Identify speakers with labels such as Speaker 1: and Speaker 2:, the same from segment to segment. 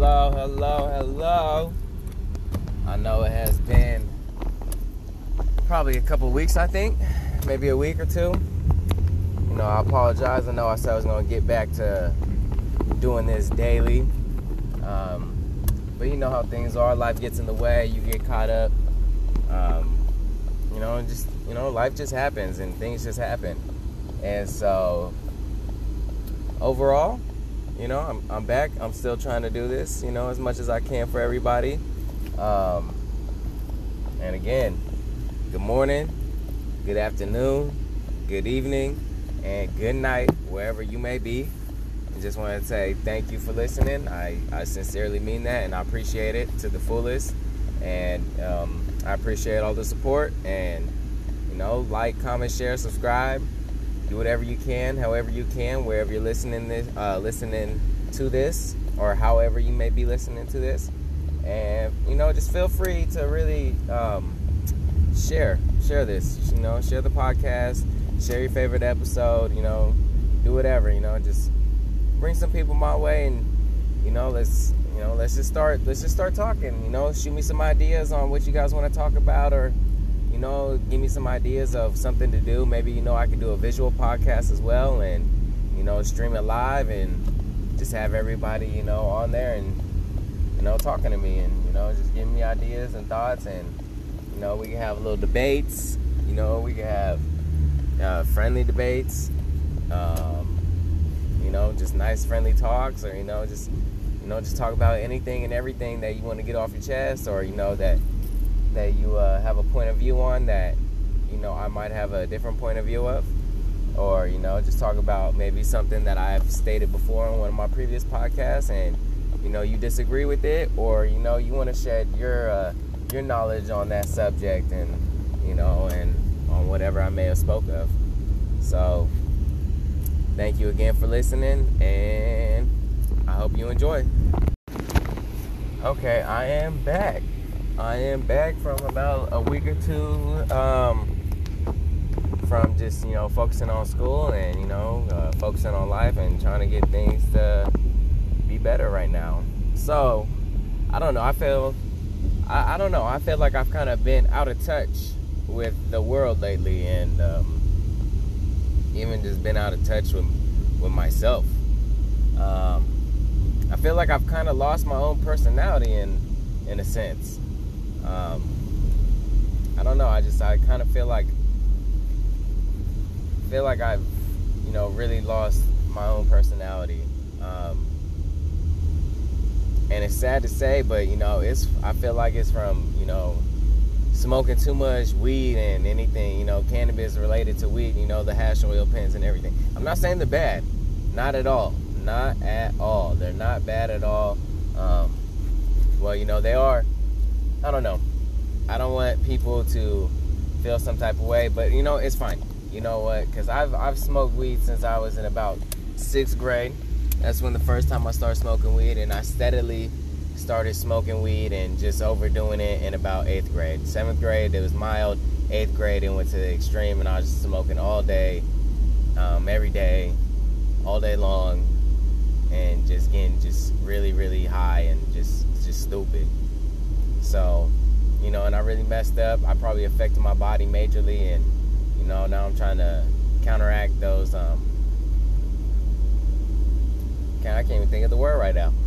Speaker 1: Hello. I know it has been probably a couple weeks, I think. Maybe a week or two. I apologize. I know I said I was going to get back to doing this daily. But you know how things are. Life gets in the way. You get caught up. Life just happens and things just happen. And so, overall, I'm back. I'm still trying to do this, as much as I can for everybody. And again, good morning, good afternoon, good evening, and good night, wherever you may be. I just want to say thank you for listening. I sincerely mean that, and I appreciate it to the fullest. And I appreciate all the support. And, like, comment, share, subscribe. Do whatever you can, however you can, wherever you're listening to this, or however you may be listening to this. And, just feel free to really share this, share the podcast, share your favorite episode, do whatever, just bring some people my way, and, let's just start talking, shoot me some ideas on what you guys want to talk about, or, give me some ideas of something to do. Maybe, I could do a visual podcast as well, and, stream it live and just have everybody, on there and, talking to me and, just giving me ideas and thoughts. And, we can have little debates, we can have friendly debates, just nice friendly talks, or, just talk about anything and everything that you want to get off your chest, or, that you have a point of view on that, I might have a different point of view of, or, just talk about maybe something that I've stated before on one of my previous podcasts, and, you disagree with it, or, you want to shed your knowledge on that subject, and, and on whatever I may have spoke of. So, thank you again for listening, and I hope you enjoy. Okay, I am back from about a week or two from just, focusing on school and, focusing on life and trying to get things to be better right now. So, I don't know. I feel like I've kind of been out of touch with the world lately, and even just been out of touch with myself. I feel like I've kind of lost my own personality in a sense. I don't know. I kind of feel like I've, really lost my own personality. And it's sad to say, but, I feel like it's from, smoking too much weed and anything, cannabis related to weed, the hash oil pens and everything. I'm not saying they're bad. Not at all. Not at all. They're not bad at all. Well, they are. I don't know. I don't want people to feel some type of way, but, it's fine. You know what? Because I've smoked weed since I was in about 6th grade. That's when the first time I started smoking weed, and I steadily started smoking weed and just overdoing it in about 8th grade. 7th grade, it was mild. 8th grade, it went to the extreme, and I was just smoking all day, every day, all day long, and just getting just really, really high and just stupid. So, and I really messed up. I probably affected my body majorly, and, now I'm trying to counteract those, I can't even think of the word right now.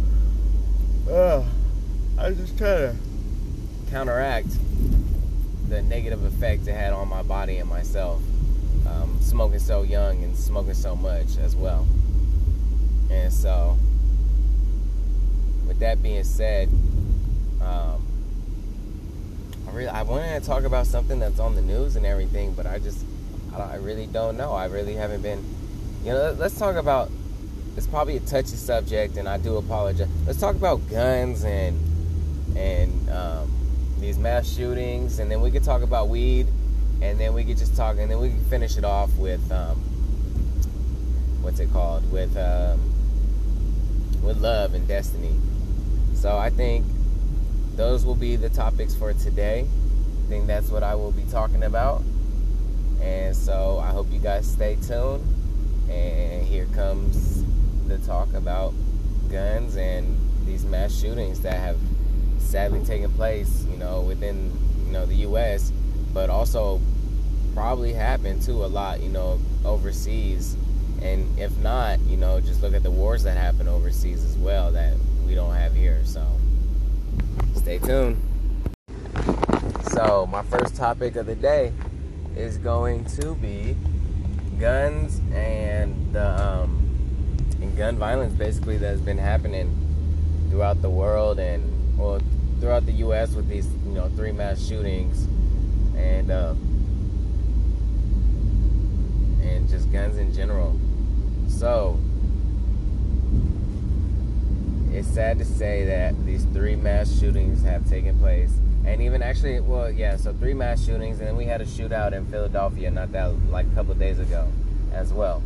Speaker 1: I just try to counteract the negative effect it had on my body and myself, smoking so young and smoking so much as well. And so, with that being said, I wanted to talk about something that's on the news and everything, but I really don't know. I really haven't been, let's talk about, it's probably a touchy subject, and I do apologize. Let's talk about guns and these mass shootings, and then we could talk about weed, and then we could just talk, and then we can finish it off with, with love and destiny. So I think those will be the topics for today. I think that's what I will be talking about. And so I hope you guys stay tuned. And here comes the talk about guns and these mass shootings that have sadly taken place, within, the U.S., but also probably happened too a lot, overseas. And if not, just look at the wars that happen overseas as well that we don't have here. So stay tuned. So my first topic of the day is going to be guns and the and gun violence, basically, that's been happening throughout the world and throughout the U.S. with these 3 mass shootings and just guns in general. So it's sad to say that these 3 mass shootings have taken place. And even actually, so 3 mass shootings, and then we had a shootout in Philadelphia not that, a couple of days ago as well.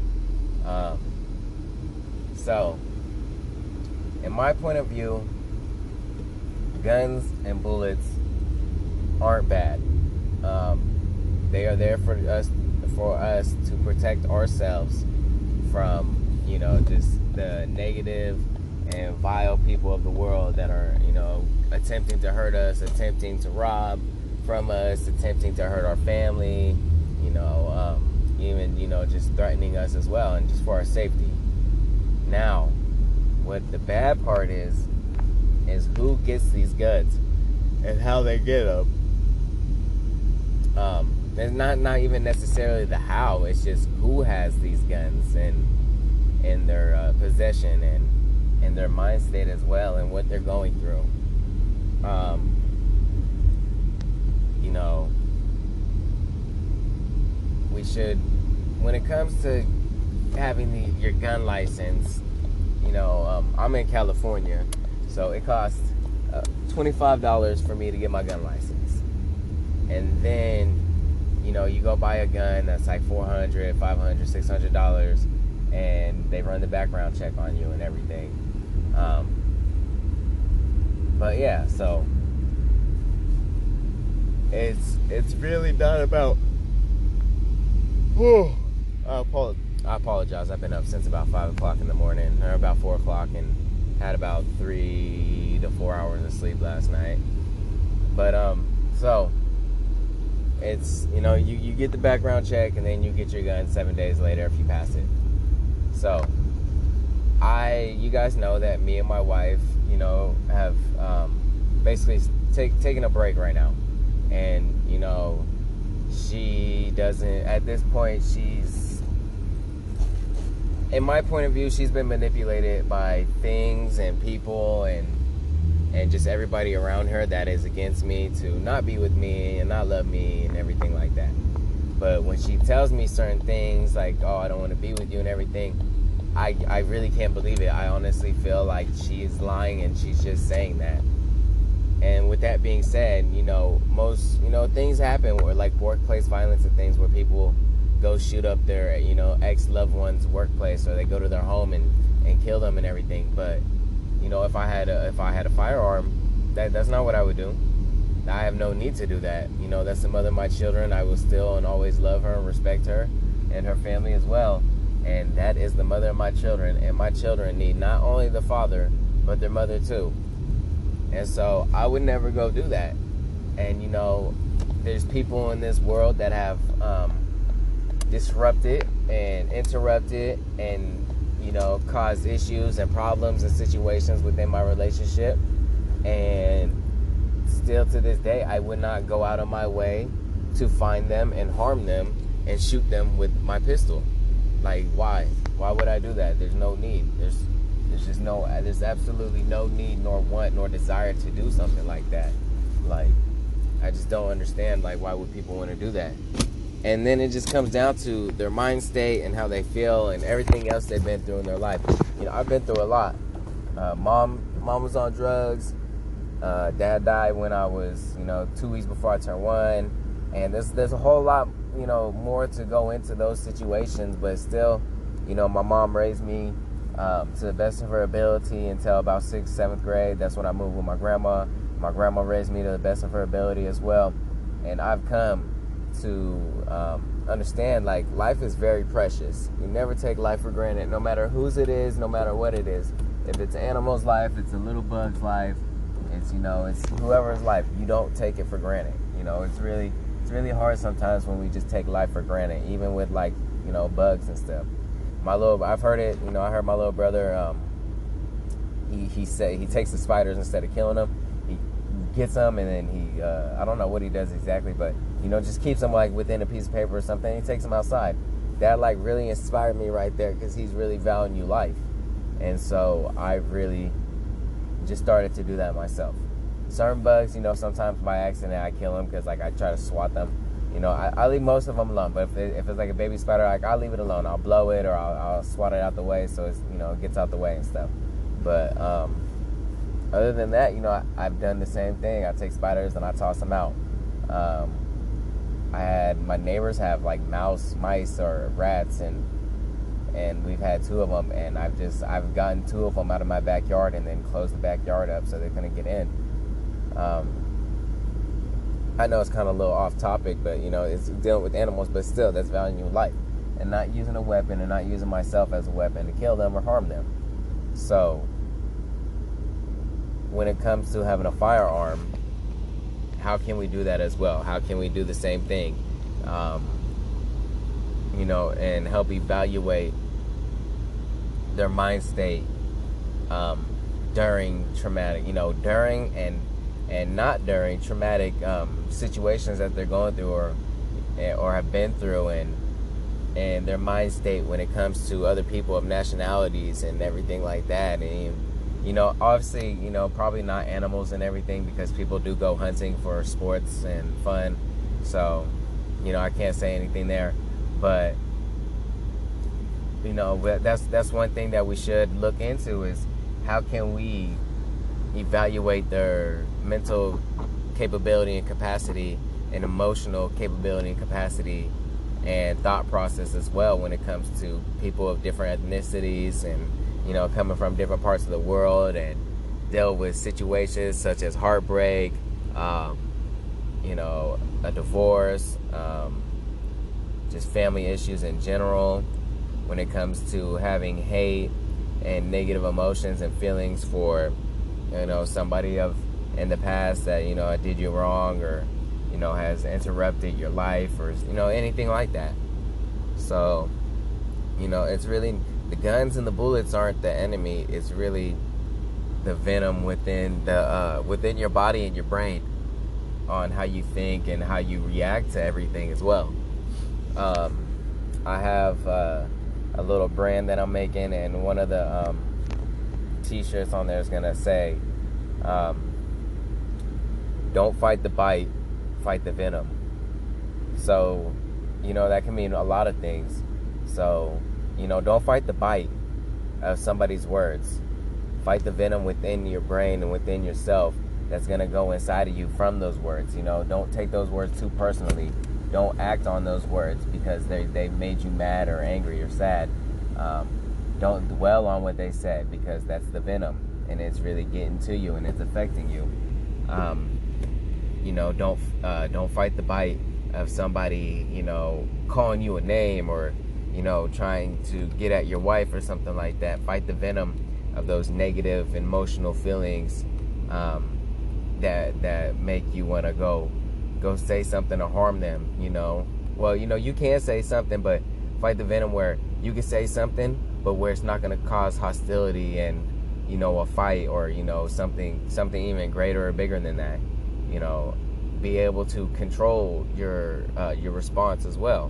Speaker 1: So, in my point of view, guns and bullets aren't bad. They are there for us to protect ourselves from, just the negative and vile people of the world that are, attempting to hurt us, attempting to rob from us, attempting to hurt our family, even, just threatening us as well, and just for our safety. Now, what the bad part is who gets these guns and how they get them. It's not even necessarily the how, it's just who has these guns and in their possession and their mind state as well, and what they're going through. We should, when it comes to having your gun license, I'm in California, so it costs $25 for me to get my gun license. And then, you go buy a gun that's like $400, $500, $600, and they run the background check on you and everything. But yeah, so it's really not about. I apologize. I've been up since about 5 o'clock in the morning, or about 4 o'clock, and had about 3 to 4 hours of sleep last night. But so it's you get the background check, and then you get your gun 7 days later if you pass it. So you guys know that me and my wife, have basically taken a break right now, and she doesn't, at this point, in my point of view, she's been manipulated by things and people and just everybody around her that is against me to not be with me and not love me and everything like that. But when she tells me certain things like, oh, I don't want to be with you and everything, I really can't believe it. I honestly feel like she is lying and she's just saying that. And with that being said, most, things happen where, like, workplace violence and things where people go shoot up their, ex-loved one's workplace, or they go to their home and kill them and everything. But, if I had a firearm, that's not what I would do. I have no need to do that. That's the mother of my children. I will still and always love her and respect her and her family as well. And that is the mother of my children. And my children need not only the father, but their mother too. And so I would never go do that. And, there's people in this world that have disrupted and interrupted and, caused issues and problems and situations within my relationship. And still to this day, I would not go out of my way to find them and harm them and shoot them with my pistol. Like, why? Why would I do that? There's no need. There's absolutely no need, nor want, nor desire to do something like that. Like, I just don't understand, like, why would people want to do that? And then it just comes down to their mind state and how they feel and everything else they've been through in their life. I've been through a lot. Mom was on drugs. Dad died when I was, 2 weeks before I turned 1. And there's a whole lot, more to go into those situations. But still, my mom raised me to the best of her ability until about 6th, 7th grade. That's when I moved with my grandma. My grandma raised me to the best of her ability as well. And I've come to understand, like, life is very precious. You never take life for granted, no matter whose it is, no matter what it is. if it's an animal's life, it's a little bug's life, it's, you know, it's whoever's life. You don't take it for granted. You know, it's really hard sometimes when we just take life for granted, even with, like, you know, bugs and stuff. I've heard it, you know, I heard my little brother, he said he takes the spiders instead of killing them. He gets them, and then he, I don't know what he does exactly, but, you know, just keeps them, like, within a piece of paper or something. He takes them outside. That, like, really inspired me right there, because he's really valuing life. And so I really just started to do that myself. Certain bugs, you know, sometimes by accident I kill them, because, like, I try to swat them. You know, I leave most of them alone, but if it's like a baby spider, like, I'll leave it alone. I'll blow it, or I'll swat it out the way so it's, you know, it gets out the way and stuff. But other than that, you know, I've done the same thing. I take spiders and I toss them out. I had my neighbors have, like, mice or rats, and we've had 2 of them, and I've gotten 2 of them out of my backyard and then closed the backyard up so they couldn't get in. I know it's kind of a little off topic, but, you know, it's dealing with animals, but still, that's valuing life and not using a weapon and not using myself as a weapon to kill them or harm them. So when it comes to having a firearm, how can we do that as well? How can we do the same thing? You know, and help evaluate their mind state during traumatic, you know, during and not during traumatic situations that they're going through or have been through, and their mind state when it comes to other people of nationalities and everything like that. And, you know, obviously, you know, probably not animals and everything, because people do go hunting for sports and fun. So, you know, I can't say anything there. But, you know, that's one thing that we should look into, is how can we evaluate their mental capability and capacity and emotional capability and capacity and thought process as well when it comes to people of different ethnicities and, you know, coming from different parts of the world, and deal with situations such as heartbreak, you know, a divorce, just family issues in general, when it comes to having hate and negative emotions and feelings for, you know, somebody in the past that, you know, did you wrong, or, you know, has interrupted your life, or, you know, anything like that. So, you know, it's really, the guns and the bullets aren't the enemy. It's really the venom within your body and your brain, on how you think and how you react to everything as well. I have a little brand that I'm making, and one of the t-shirts on there is gonna say, don't fight the bite, fight the venom. So, you know, that can mean a lot of things. So, you know, don't fight the bite of somebody's words. Fight the venom within your brain and within yourself that's going to go inside of you from those words. You know, don't take those words too personally. Don't act on those words because they made you mad or angry or sad. Don't dwell on what they said, because that's the venom, and it's really getting to you and it's affecting you. You know, don't fight the bite of somebody, you know, calling you a name, or, you know, trying to get at your wife or something like that. Fight the venom of those negative emotional feelings that make you want to go say something to harm them, you know. Well, you know, you can say something, but fight the venom where you can say something, but where it's not going to cause hostility and, you know, a fight, or, you know, something even greater or bigger than that. You know, be able to control your response as well.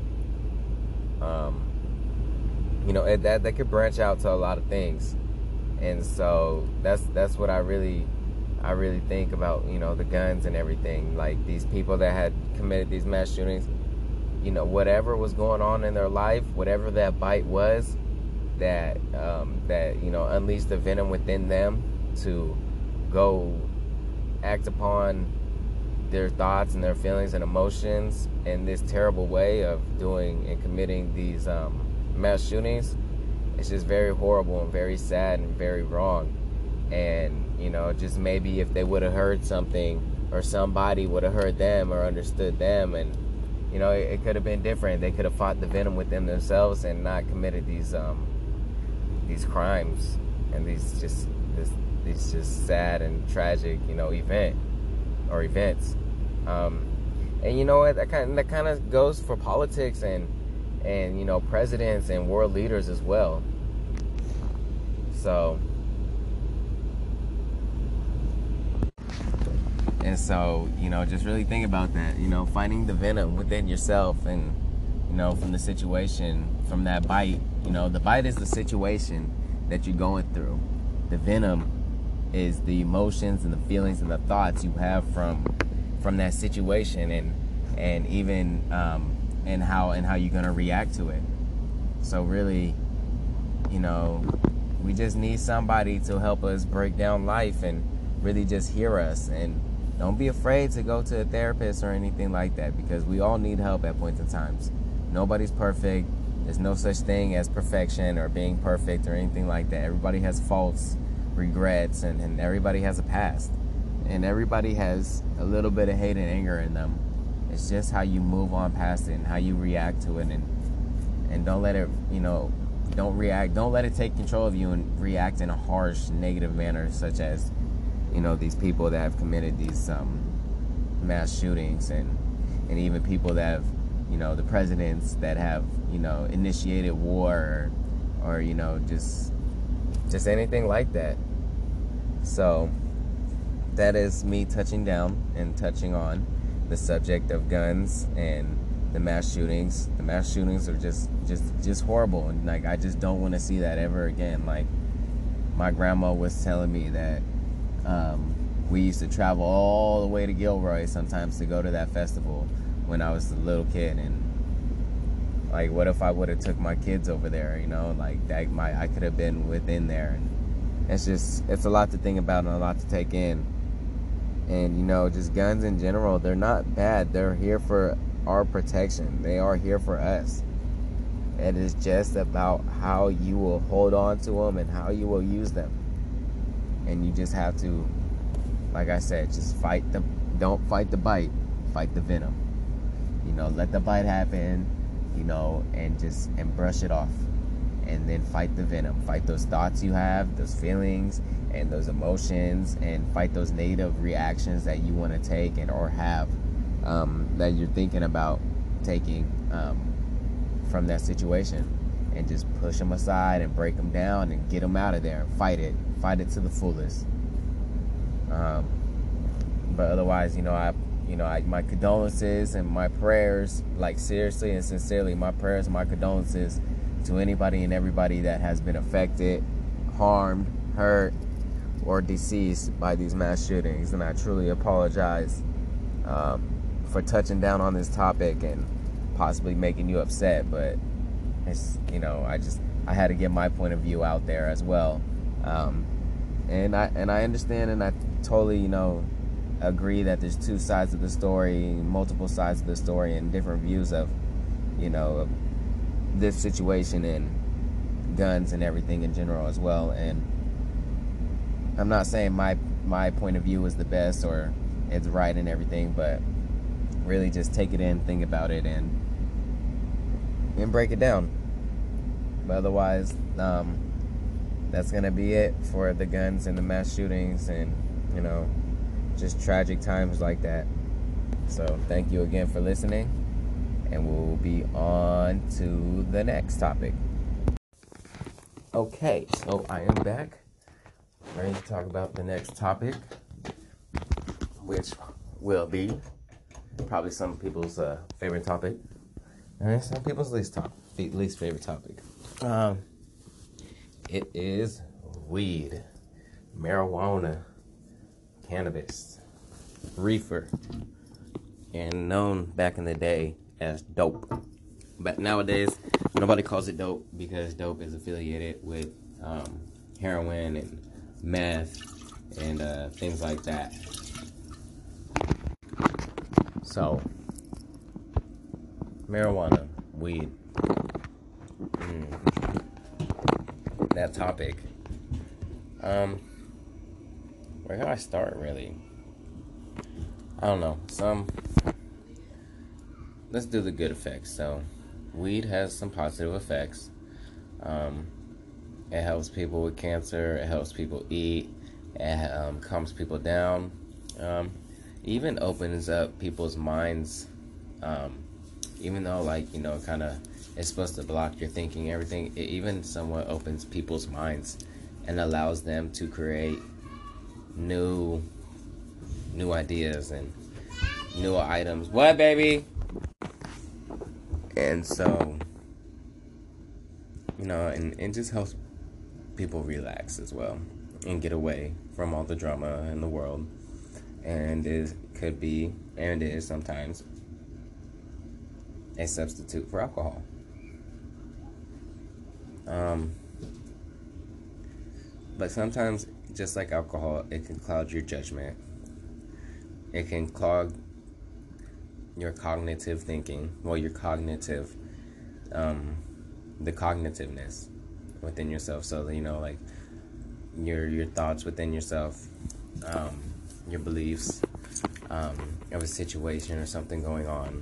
Speaker 1: You know, that could branch out to a lot of things. And so that's what I really think about, you know, the guns and everything. Like, these people that had committed these mass shootings, you know, whatever was going on in their life, whatever that bite was, that you know, unleashed the venom within them to go act upon their thoughts and their feelings and emotions in this terrible way of doing and committing these mass shootings. It's just very horrible and very sad and very wrong. And, you know, just maybe if they would have heard something, or somebody would have heard them or understood them, and, you know, it could have been different. They could have fought the venom within themselves and not committed these crimes and these just sad and tragic, events. And you know what? That kind of goes for politics and presidents and world leaders as well. So just really think about that. Finding the venom within yourself, and from the situation, from that bite. The bite is the situation that you're going through. The venom is the emotions and the feelings and the thoughts you have from that situation, and even and how you're gonna react to it. So really, we just need somebody to help us break down life and really just hear us. And don't be afraid to go to a therapist or anything like that, because we all need help at points in times. Nobody's perfect. There's no such thing as perfection or being perfect or anything like that. Everybody has faults, regrets, and everybody has a past. And everybody has a little bit of hate and anger in them. It's just how you move on past it and how you react to it, and don't let it, don't let it take control of you and react in a harsh, negative manner, such as, these people that have committed these mass shootings, and even people that have, the presidents that have, initiated war, or just anything like that. So that is me touching on the subject of guns and the mass shootings. The mass shootings are just horrible, and I just don't want to see that ever again. My grandma was telling me that we used to travel all the way to Gilroy sometimes to go to that festival when I was a little kid, and what if I would have took my kids over there? I could have been within there. And it's a lot to think about and a lot to take in. And just guns in general, they're not bad. They're here for our protection. They are here for us. It is just about how you will hold on to them and how you will use them. And you just have to, like I said, just don't fight the bite, fight the venom. Let the bite happen, and brush it off. And then fight the venom. Fight those thoughts you have, those feelings, and those emotions, and fight those negative reactions that you want to take or have, that you're thinking about taking from that situation. And just push them aside and break them down and get them out of there and fight it to the fullest. But otherwise, my condolences and my prayers, seriously and sincerely, my prayers and my condolences to anybody and everybody that has been affected, harmed, hurt, or deceased by these mass shootings. And I truly apologize for touching down on this topic and possibly making you upset, but it's, I had to get my point of view out there as well. And I understand, and I totally, agree that there's two sides of the story, multiple sides of the story, and different views of, of this situation and guns and everything in general as well. And I'm not saying my point of view is the best or it's right and everything, but really just take it in, think about it, and break it down. But otherwise, that's gonna be it for the guns and the mass shootings and just tragic times like that. So thank you again for listening, and we'll be on to the next topic. Okay, so I am back, ready to talk about the next topic, which will be probably some people's favorite topic, and some people's least favorite topic. It is weed, marijuana, cannabis, reefer, and known back in the day as dope. But nowadays, nobody calls it dope because dope is affiliated with heroin and meth and things like that. So, marijuana, weed, that topic. Where can I start, really? I don't know. Let's do the good effects. So, weed has some positive effects. It helps people with cancer. It helps people eat. It calms people down. Um, Even opens up people's minds. Um, Even though, like, kind of it's supposed to block your thinking, everything, it even somewhat opens people's minds and allows them to create new ideas and new items. What, baby? And so, and it just helps people relax as well and get away from all the drama in the world. And it could be, and it is sometimes, a substitute for alcohol. But sometimes, just like alcohol, it can cloud your judgment. It can clog your cognitive thinking. Well, your cognitive, the cognitiveness within yourself. So, like your thoughts within yourself, your beliefs of a situation or something going on.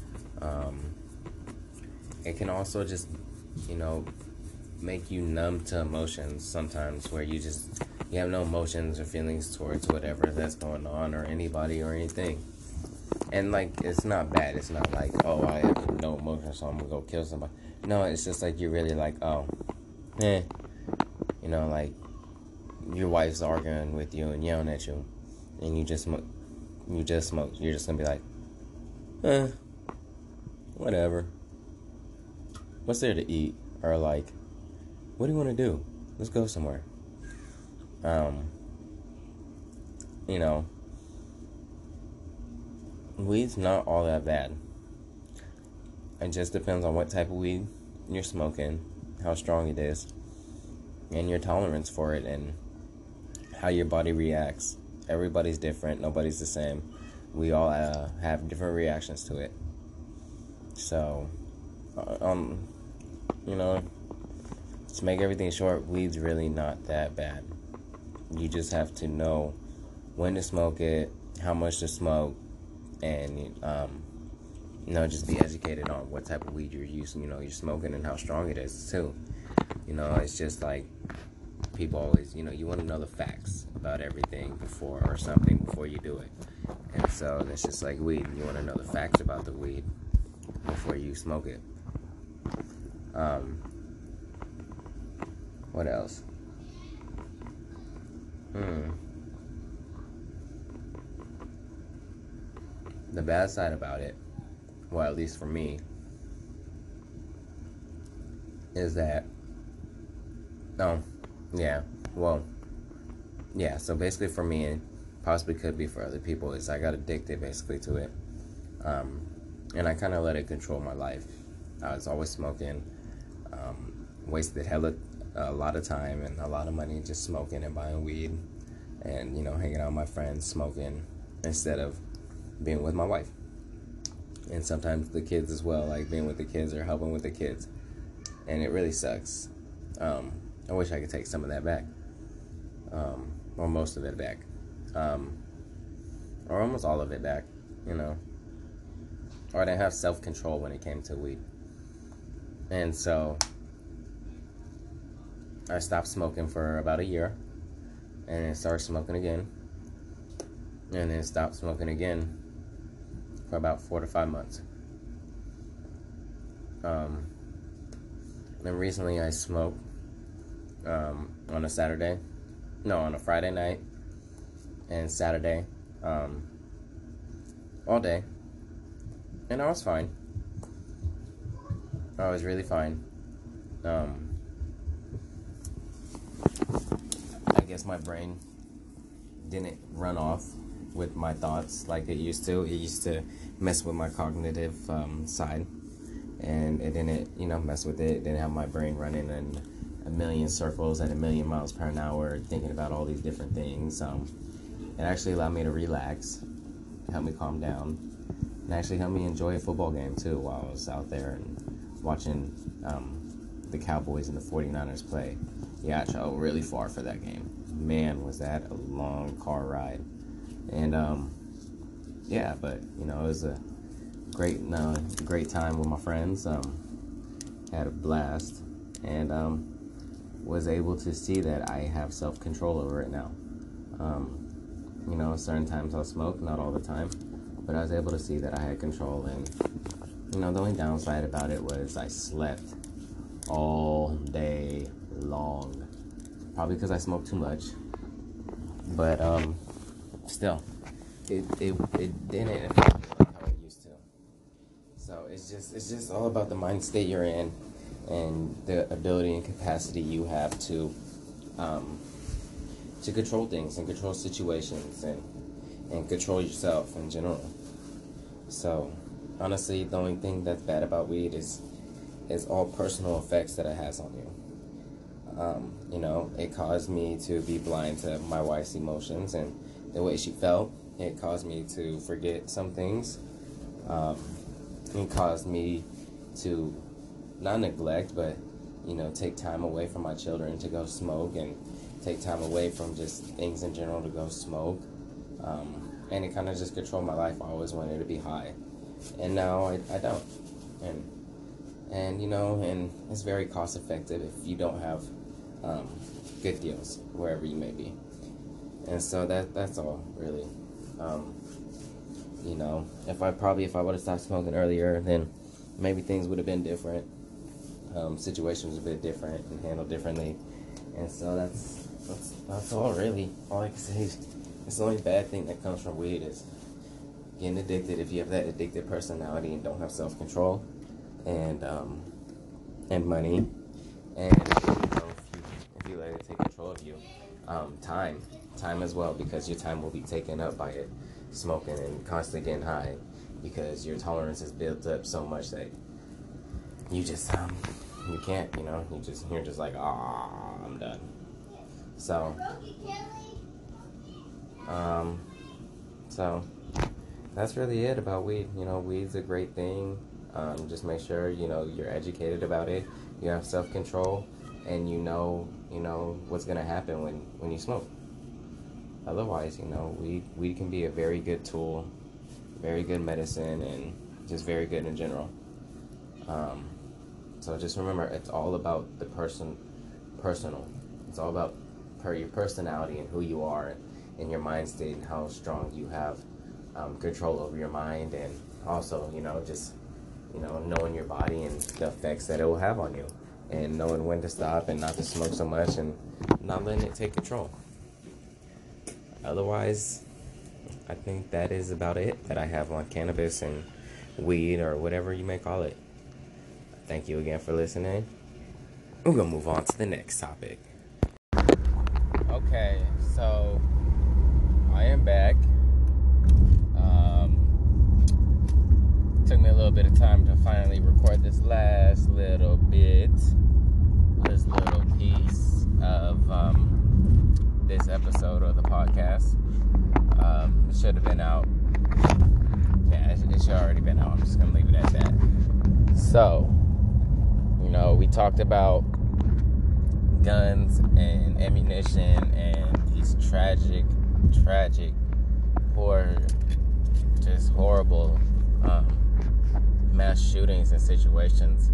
Speaker 1: It can also just, make you numb to emotions sometimes, where you have no emotions or feelings towards whatever that's going on or anybody or anything. And, like, it's not bad. It's not like, oh, I have no emotions, so I'm gonna go kill somebody. No, it's just like you're really like, oh, like your wife's arguing with you and yelling at you, and you just smoke. You're just gonna be like, whatever. What's there to eat? Or like, what do you want to do? Let's go somewhere. Weed's not all that bad. It just depends on what type of weed you're smoking, how strong it is, and your tolerance for it, and how your body reacts. Everybody's different. Nobody's the same. We all have different reactions to it. So, to make everything short, weed's really not that bad. You just have to know when to smoke it, how much to smoke, and just be educated on what type of weed you're using. You're smoking and how strong it is too. It's just like people always, you want to know the facts about everything before you do it. And so that's just like weed. You want to know the facts about the weed before you smoke it. What else? The bad side about it, well, at least for me, is that, so basically for me, and possibly could be for other people, is I got addicted basically to it. And I kind of let it control my life. I was always smoking, wasted a lot of time and a lot of money just smoking and buying weed and, hanging out with my friends smoking instead of being with my wife. And sometimes the kids as well, like being with the kids or helping with the kids. And it really sucks. I wish I could take some of that back. Or most of it back. Or almost all of it back, Or I didn't have self-control when it came to weed. And so I stopped smoking for about a year. And then started smoking again. And then stopped smoking again for about 4 to 5 months. Then recently I smoked on a Friday night and Saturday, all day, and I was fine. I was really fine. I guess my brain didn't run off with my thoughts like it used to. It used to mess with my cognitive side, and it didn't, mess with it. It didn't have my brain running in a million circles at 1,000,000 miles per hour, thinking about all these different things. It actually allowed me to relax, helped me calm down, and actually helped me enjoy a football game too while I was out there and watching the Cowboys and the 49ers play. Yeah, I traveled really far for that game. Man, was that a long car ride. And but it was a great time with my friends. Had a blast, and was able to see that I have self-control over it now. Certain times I'll smoke, not all the time, but I was able to see that I had control. And the only downside about it was I slept all day long, probably because I smoked too much. But still, it didn't affect me like how it used to. So it's just all about the mind state you're in, and the ability and capacity you have to control things and control situations and control yourself in general. So honestly, the only thing that's bad about weed is all personal effects that it has on you. It caused me to be blind to my wife's emotions and the way she felt. It caused me to forget some things. It caused me to not neglect, but take time away from my children to go smoke, and take time away from just things in general to go smoke. And it kind of just controlled my life. I always wanted to be high, and now I don't. And it's very cost effective if you don't have good deals wherever you may be. And so that's all really. If I would have stopped smoking earlier, then maybe things would have been different. Situations would have been different and handled differently. And so that's all really. All I can say is it's the only bad thing that comes from weed is getting addicted. If you have that addicted personality and don't have self-control and money, and if you let it take control of you, time as well, because your time will be taken up by it, smoking and constantly getting high, because your tolerance is built up so much that you just you can't, you're just like, I'm done. So that's really it about weed. Weed's a great thing. Just make sure you're educated about it, you have self-control, and you know what's gonna happen when you smoke. Otherwise, weed can be a very good tool, very good medicine, and just very good in general. So just remember, it's all about the personal. It's all about your personality and who you are, and your mind state, and how strong you have control over your mind, and also just knowing your body and the effects that it will have on you, and knowing when to stop and not to smoke so much, and not letting it take control. Otherwise, I think that is about it that I have on cannabis and weed, or whatever you may call it. Thank you again for listening. We're going to move on to the next topic. Okay, so I am back. Took me a little bit of time to finally record this last little piece of this episode of the podcast. It should have been out. Yeah, it should have already been out. I'm just going to leave it at that. So, we talked about guns and ammunition and these tragic, horrible mass shootings and situations.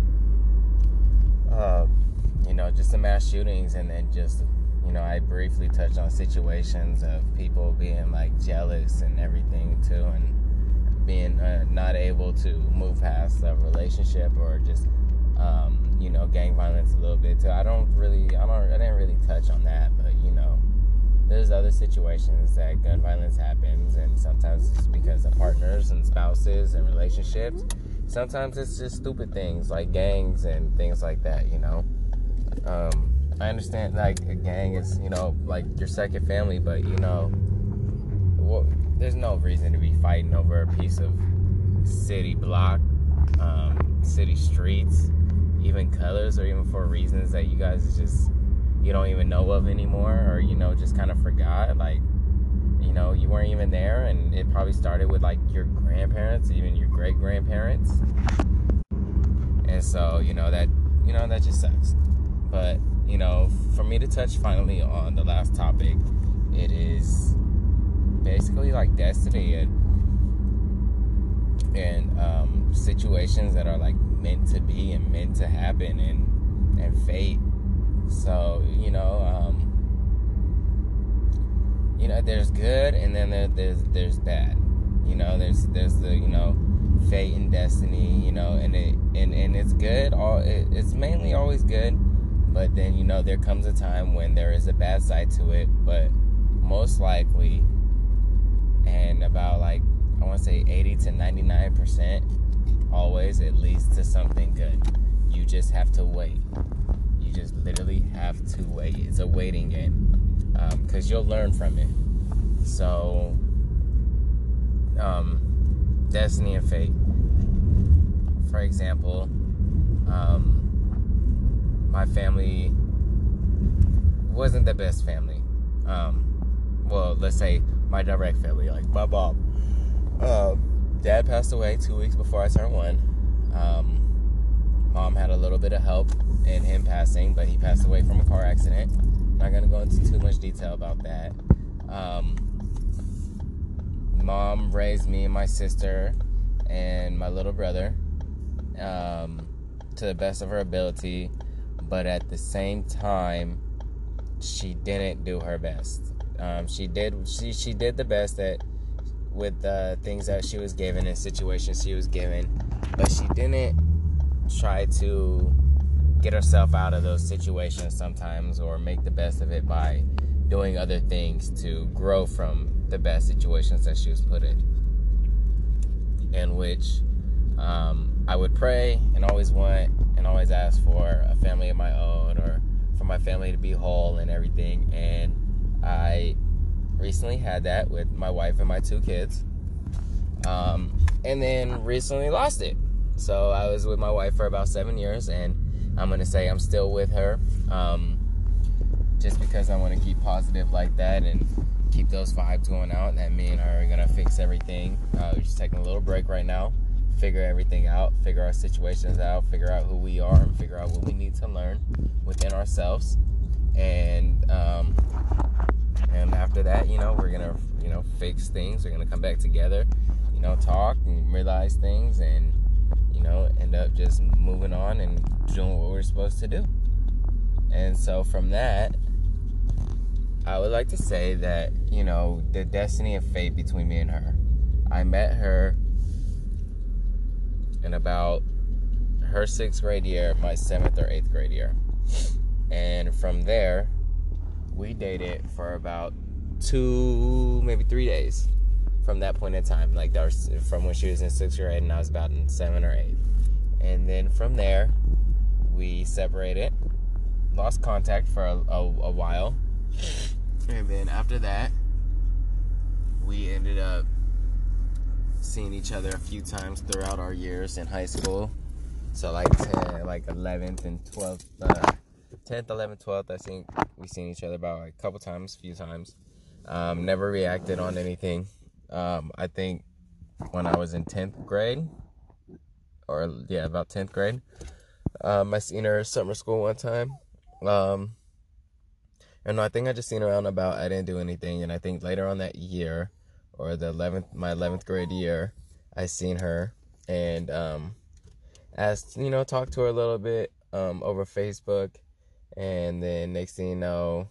Speaker 1: Just the mass shootings, and then just, I briefly touched on situations of people being like jealous and everything too, and being not able to move past a relationship, or just gang violence a little bit too. I didn't really touch on that, but there's other situations that gun violence happens, and sometimes it's because of partners and spouses and relationships. Sometimes it's just stupid things like gangs and things like that. I understand, like, a gang is like your second family, but there's no reason to be fighting over a piece of city block, city streets, even colors, or even for reasons that you guys you don't even know of anymore, or just kind of forgot. Like, you weren't even there, and it probably started with like your grandparents, even your great grandparents, and so that just sucks. But for me to touch finally on the last topic, it is basically like destiny and situations that are like meant to be and meant to happen, and fate So, there's good, and then there's bad. There's the fate and destiny. And it's good. It's mainly always good, but then there comes a time when there is a bad side to it. But most likely, and about I want to say 80 to 99%, always it leads to something good. You just have to wait. You just literally have to wait. It's a waiting game, because you'll learn from it. So, destiny and fate. For example, my family wasn't the best family. Well, let's say my direct family, like my mom. Dad passed away 2 weeks before I turned 1. Mom had a little bit of help in him passing, but he passed away from a car accident. Not going to go into too much detail about that. Mom raised me and my sister and my little brother to the best of her ability, but at the same time, she didn't do her best. She did the best with the things that she was given and situations she was given, but she didn't try to get herself out of those situations sometimes, or make the best of it by doing other things to grow from the bad situations that she was put in which I would pray and always want and always ask for a family of my own, or for my family to be whole and everything. And I recently had that with my wife and my 2 kids, and then recently lost it. So I was with my wife for about 7 years, and I'm going to say I'm still with her, just because I want to keep positive like that and keep those vibes going out, and that me and her are going to fix everything. We're just taking a little break right now, figure everything out, figure our situations out, figure out who we are, and figure out what we need to learn within ourselves. And after that, we're going to, fix things. We're going to come back together, talk and realize things, and, end up just moving on and doing what we're supposed to do. And so from that, I would like to say that, the destiny and fate between me and her. I met her in about her 6th grade year, my 7th or 8th grade year. And from there, we dated for about 2, maybe 3 days from that point in time. Like, that was from when she was in 6th grade and I was about in 7 or 8. And then from there, we separated, lost contact for a while. And then after that, we ended up seeing each other a few times throughout our years in high school. So 11th and 12th, 10th, 11th, 12th, I think we seen each other about a couple times, few times. Never reacted on anything. I think when I was in 10th grade, about 10th grade, I seen her at summer school one time. And I think I just seen her out and about. I didn't do anything. And I think later on that year, or my 11th grade year, I seen her and talked to her a little bit over Facebook. And then next thing you know,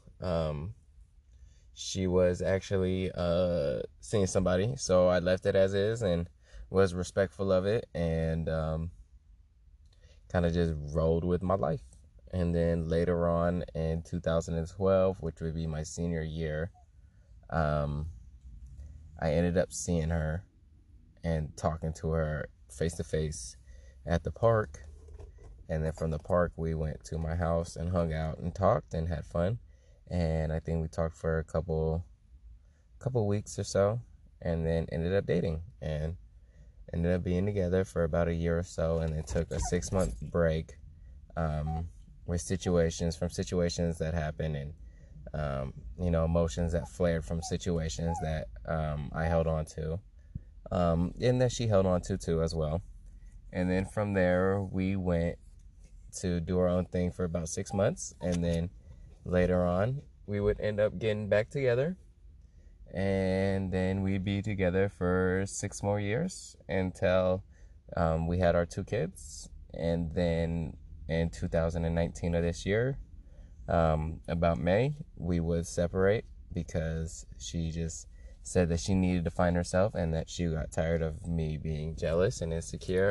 Speaker 1: she was actually seeing somebody. So I left it as is and was respectful of it, and kind of just rolled with my life. And then later on in 2012, which would be my senior year, I ended up seeing her and talking to her face to face at the park. And then from the park, we went to my house and hung out and talked and had fun. And I think we talked for a couple weeks or so, and then ended up dating and ended up being together for about a year or so, and then took a 6-month break with situations that happened, and emotions that flared from situations that I held on to, and that she held on to too as well. And then from there, we went to do our own thing for about 6 months, and then later on, we would end up getting back together, and then we'd be together for 6 more years until we had our 2 kids. And then in 2019 of this year, about May, we would separate because she just said that she needed to find herself and that she got tired of me being jealous and insecure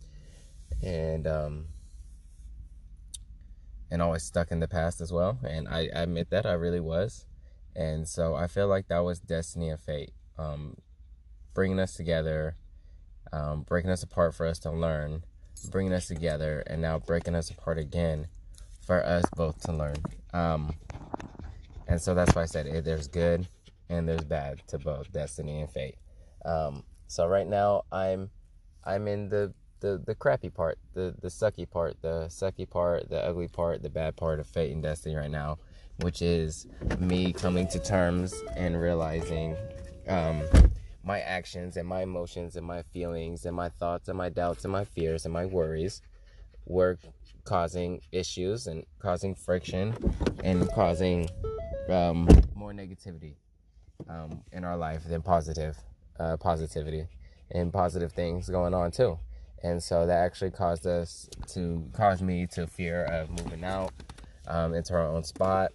Speaker 1: and always stuck in the past as well. And I admit that I really was. And so I feel like that was destiny and fate, bringing us together, breaking us apart for us to learn, bringing us together, and now breaking us apart again for us both to learn. And so that's why I said there's good and there's bad to both destiny and fate. So right now I'm in the crappy part, the sucky part, the ugly part, the bad part of fate and destiny right now, which is me coming to terms and realizing my actions and my emotions and my feelings and my thoughts and my doubts and my fears and my worries were causing issues and causing friction and causing more negativity in our life than positivity and positive things going on too. And so that actually caused me to fear of moving out into our own spot,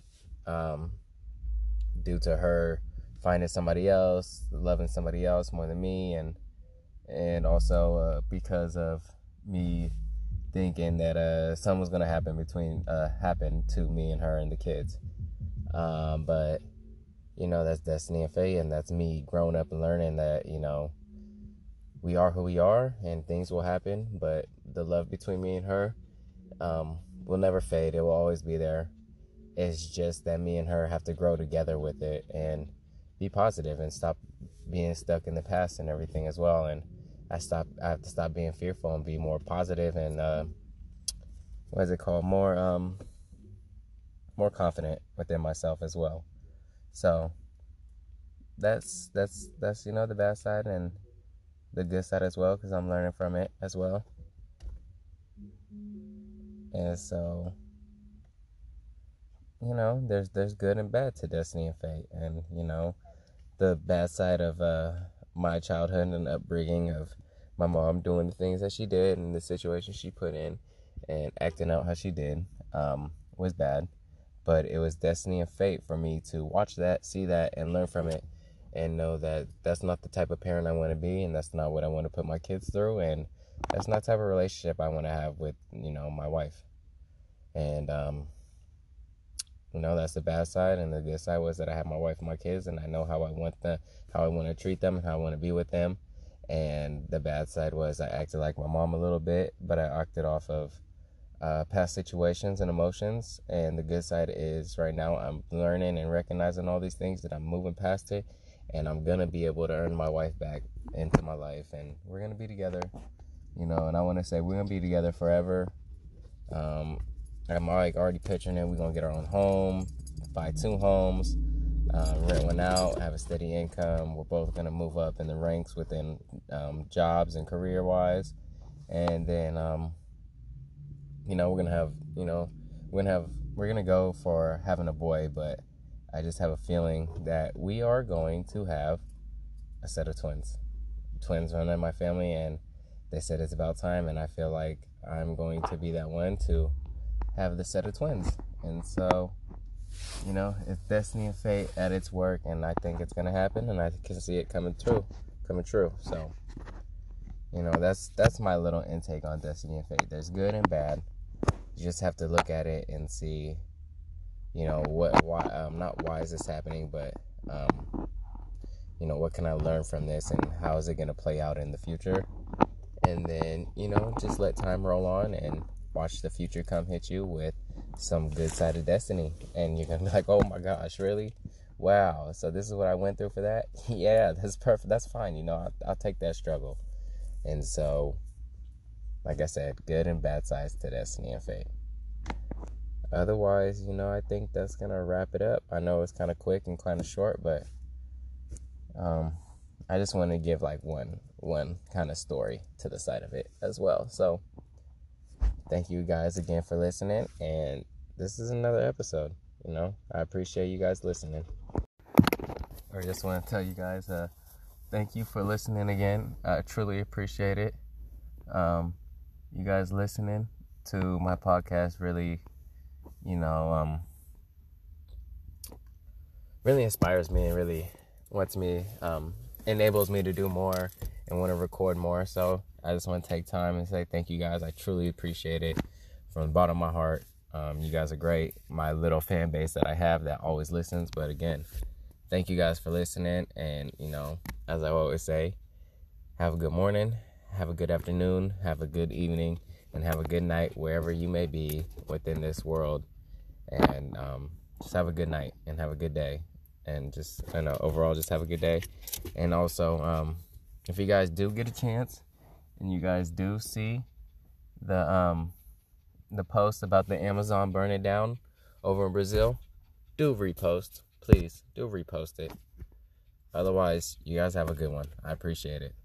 Speaker 1: due to her finding somebody else, loving somebody else more than me, and also because of me thinking that something was gonna happen to me and her and the kids. But that's destiny and fate, and that's me growing up and learning that we are who we are, and things will happen. But the love between me and her will never fade. It will always be there. It's just that me and her have to grow together with it and be positive and stop being stuck in the past and everything as well. And I have to stop being fearful and be more positive and more confident within myself as well. So that's the bad side and the good side as well, because I'm learning from it as well. And so there's good and bad to destiny and fate. And the bad side of my childhood and upbringing of my mom doing the things that she did and the situation she put in and acting out how she did was bad. But it was destiny and fate for me to watch that, see that, and learn from it, and know that that's not the type of parent I want to be, and that's not what I want to put my kids through, and that's not the type of relationship I want to have with my wife. And that's the bad side. And the good side was that I have my wife and my kids, and I know how I want to treat them and how I want to be with them. And the bad side was I acted like my mom a little bit, but I acted off of past situations and emotions. And the good side is right now I'm learning and recognizing all these things, that I'm moving past it, and I'm gonna be able to earn my wife back into my life, and we're gonna be together, and I want to say we're gonna be together forever. I'm already picturing it. We're gonna get our own home, buy 2 homes, rent one out, have a steady income. We're both gonna move up in the ranks within jobs and career wise, and then we're gonna go for having a boy. But I just have a feeling that we are going to have a set of twins running in my family, and they said it's about time, and I feel like I'm going to be that one to have the set of twins. And so it's destiny and fate at its work, and I think it's gonna happen, and I can see it coming true. So that's my little intake on destiny and fate. There's good and bad. You just have to look at it and see not why is this happening, but what can I learn from this, and how is it going to play out in the future. And then just let time roll on and watch the future come hit you with some good side of destiny, and you're gonna be like, oh my gosh, really? Wow, so this is what I went through for that? Yeah, that's perfect. That's fine. I'll take that struggle. And so, like I said, good and bad sides to destiny and fate. Otherwise, I think that's gonna wrap it up. I know it's kind of quick and kind of short, but I just want to give like one kind of story to the side of it as well. So thank you guys again for listening, and this is another episode. I appreciate you guys listening. I just want to tell you guys thank you for listening again. I truly appreciate it. You guys listening to my podcast really really inspires me and really enables me to do more and want to record more. So I just want to take time and say thank you guys. I truly appreciate it from the bottom of my heart. You guys are great. My little fan base that I have that always listens. But again, thank you guys for listening. And, as I always say, have a good morning, have a good afternoon, have a good evening, and have a good night wherever you may be within this world. And just have a good night and have a good day. And just, overall, just have a good day. And also, if you guys do get a chance and you guys do see the post about the Amazon burning down over in Brazil, do repost. Please, do repost it. Otherwise, you guys have a good one. I appreciate it.